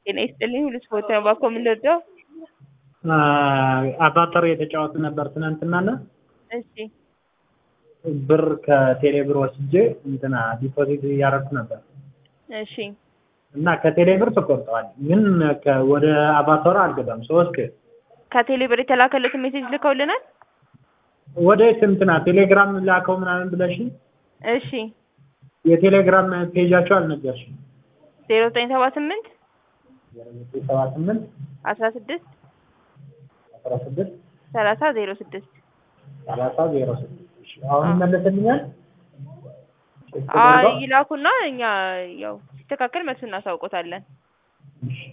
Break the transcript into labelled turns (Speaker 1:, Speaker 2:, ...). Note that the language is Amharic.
Speaker 1: ጤና ይስጥልኝ ሁሉ ስፖርት ነው ባኮ ምንደው
Speaker 2: አባተር የተጫወቱ ነበር ትናንትናና
Speaker 1: እሺ
Speaker 2: ብር ከቴሌ ብር ወስጄ እንትና ዲፖዚት ያደረኩ ነበር
Speaker 1: እሺ
Speaker 2: እና ከቴሌ ብር ተቆርጧል ግን ወደ አባተር አልገባም ሶስት
Speaker 1: ከቴሌ ብር የተላከለት ሜሴጅ ልከውልናል
Speaker 2: ወደ እንትና ቴሌግራም ላከው ምናምን ብለሽ
Speaker 1: እሺ
Speaker 2: የቴሌግራም ፔጃቸው አልነገርሽ
Speaker 1: 0978
Speaker 2: 08
Speaker 1: 16
Speaker 2: 16
Speaker 1: 30 06
Speaker 2: አሁን መለሰልኛል
Speaker 1: ይላኩና እኛ ያው ሲስተካከል መልስ እናሳውቆታለን